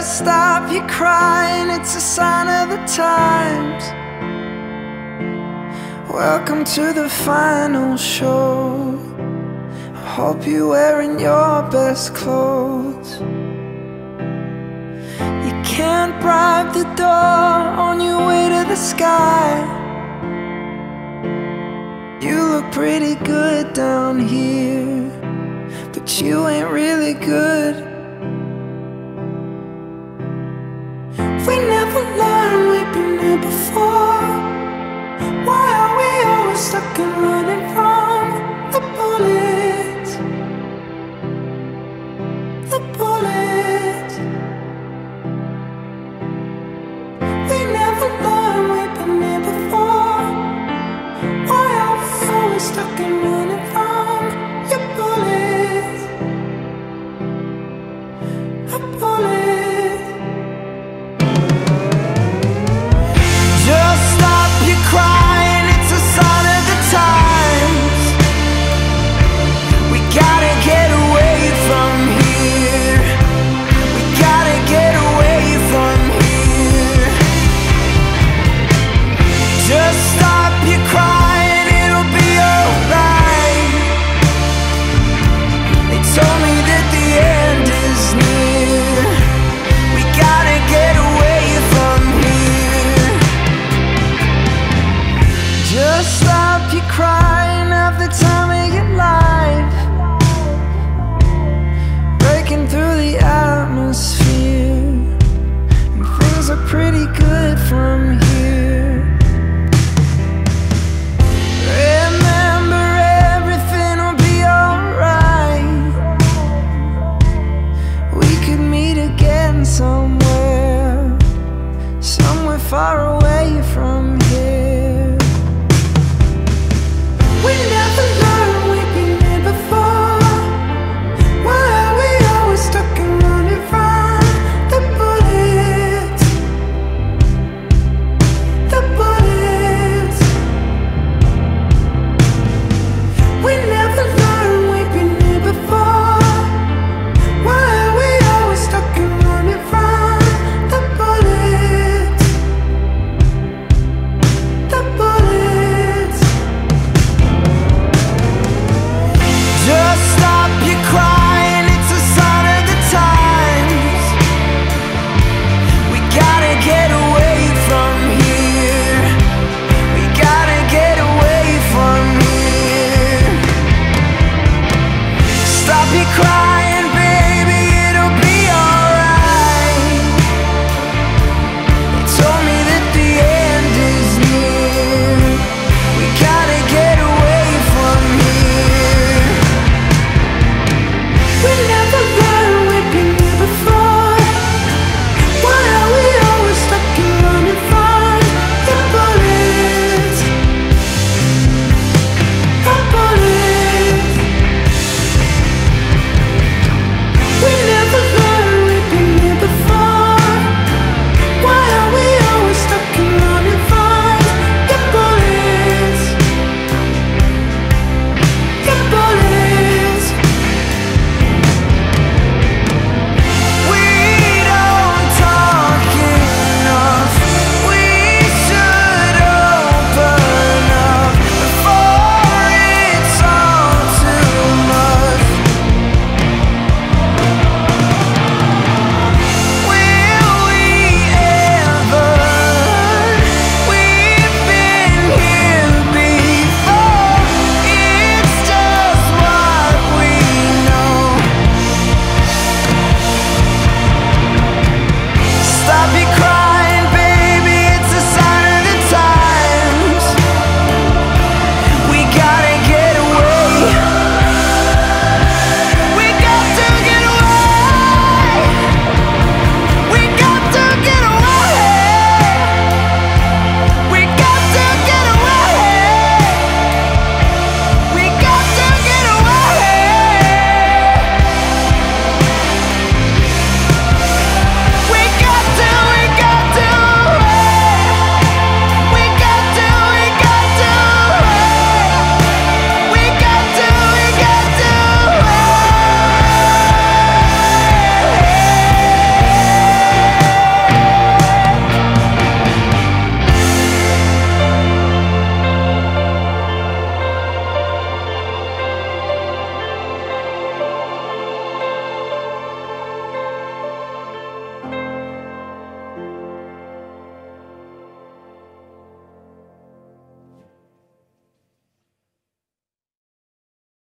stop you crying, it's a sign of the times. Welcome to the final show. I hope you're wearing your best clothes. You can't bribe the door on your way to the sky. You look pretty good down here, but you ain't really good. We never learned, we've been here before. Why are we always stuck and running from the bullets? The bullets.